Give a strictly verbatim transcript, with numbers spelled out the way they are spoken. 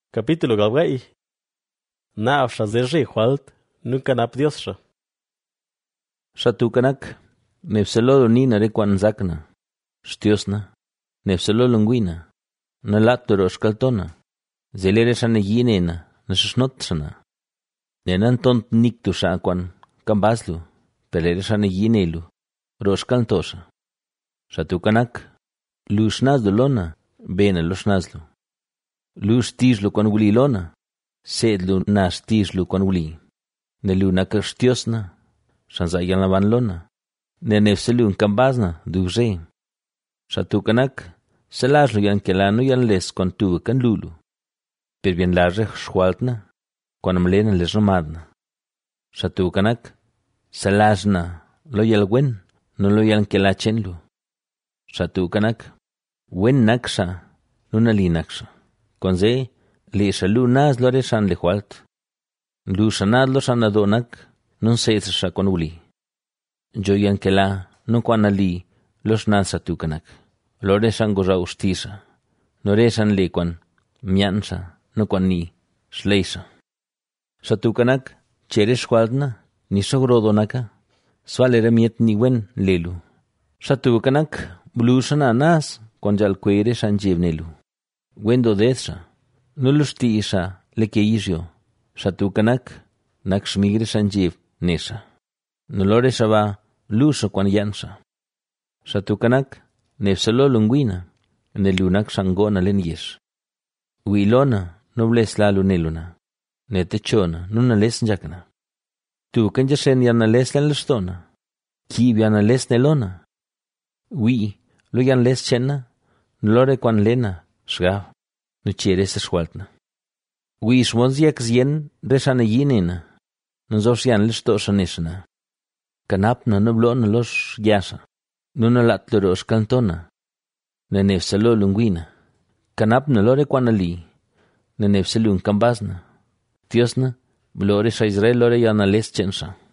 Capítulo galway. Naafsha zerri hualt, nunca nap diosha. Shatukanak, nefselolo nina rekwan zakna, shtiosna, nefselolo nguina, nalatoro shkaltona, zelere shane yinena, nashnotsana. Nenan tont niktu shakwan, kambaslu, pelere shane yinelu, roshkaltosha. Shatukanak, lushnazlu lona, bene lushnazlu. Lus tijlu kwan wuli lona, sedlu nas tijlu kwan wuli. Nelu nakashtiosna, shanzayan lavan lona, nenefselu kambasna dugre. Shatukanak, selajlu yan kelanu yan les kwan tuwe kan lulu. Per bien larre shwaltna, kwan mlena les ramadna. Shatukanak, selajna, lo yal wen, no lo yan kelachenlu. Shatukanak, wen naksha, nunali naksha. Konze, li shalu naz lore shan le hualt. Lu shanad lo shanadonak, nun seitsha kon uli. Joyan kela, nun kwan ali, los nan satukanak. Lore shan goza ustisa. Nore shan le kwan, miansa, no kwan ni, shleisa. Satukanak, cheres hualtna, ni sogrodonaka. Swalere miet ni wen lelu. Satukanak, blu shananaz, kwan jal kwere shan jevnelu. Wendo desha, nulushtisha lekeisio, shatukanak, nakshmigre shanjiv nesha. Nulore shaba lusha kwan yansha. Shatukanak, nefsalo lunguina, nelunak shangona lenyesh. Uilona, nobles la luneluna, netechona, nuna les njakana. Tu kanjashen yana les lan lustona, kib yana les nelona. Ui, lo yan les chena, nulore kwan lena, shgav, nu cheres shwaltna. Wi shmonziak zien reshana yinena, nuzosyan listo shaneshana. Kanapna nublona los yasa, nuna latloros cantona, nenefsalo lunguina. Kanapna lore kwanali, nenefsalun kambasna. Tiosna, blore sha Israel lore yana les chensha.